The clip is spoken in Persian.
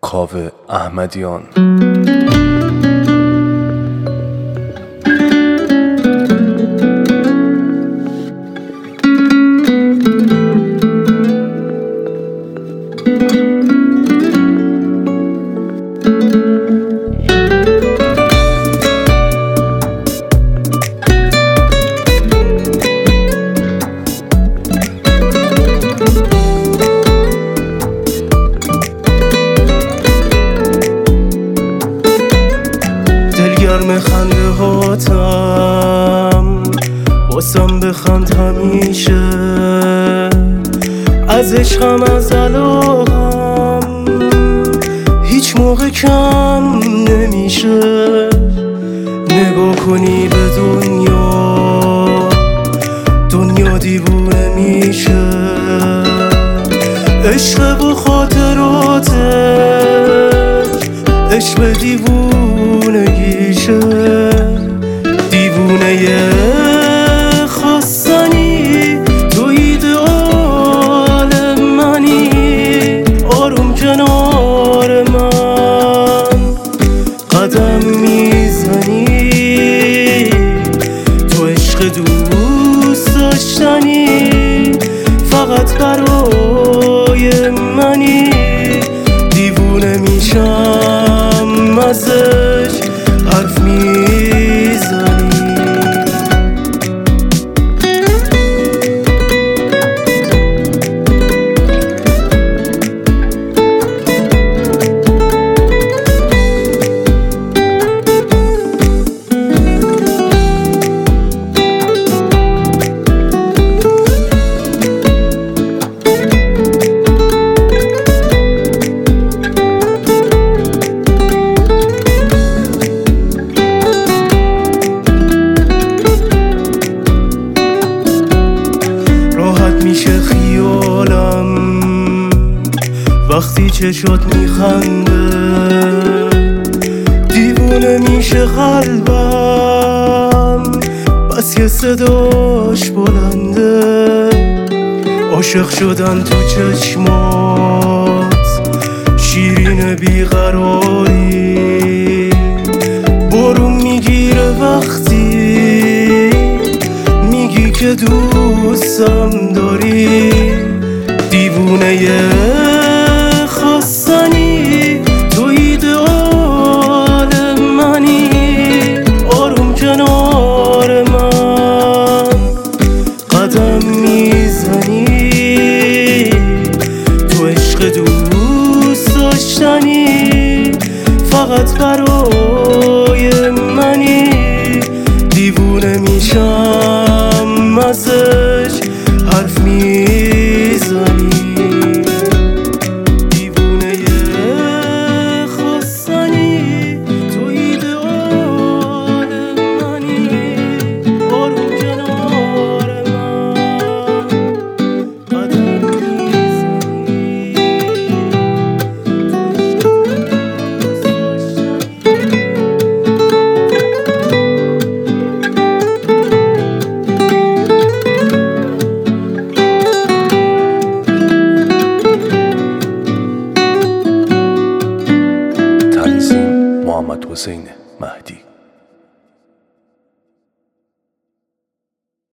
کاوه احمدیان. گرم خنده هاتم واسم بخند همیشه، از عشقم از علاقم هیچ موقع کم نمیشه. نگاه کنی به دنیا دیوونه میشه. عشق و خاطراتش عشق دیوونگیشه. دیوونه خواستنی تو ایدئال منی، آروم کنار من قدم میزنی. تو عشق دوست داشتنی فقط برای منی. دیوونه میشم ازش حرف میزنی. میشه خیالم وقتی چشات میخنده. دیوونه میشه قلبم بس یه صداش بلنده. عاشق شدن تو چشمات شیرین بیقراری. برون میگیره وقتی میگی که دوستم داری. دیوونه خواستنی تو ایدئال منی، آروم کنار من قدم میزنی. تو عشق دوست داشتنی فقط برای منی. دیوونه میشم ازش حرف میزنی. دیوونه خواستنی تو ایدئال منی، آروم کنار من قدم میزنی. محمد حسینه.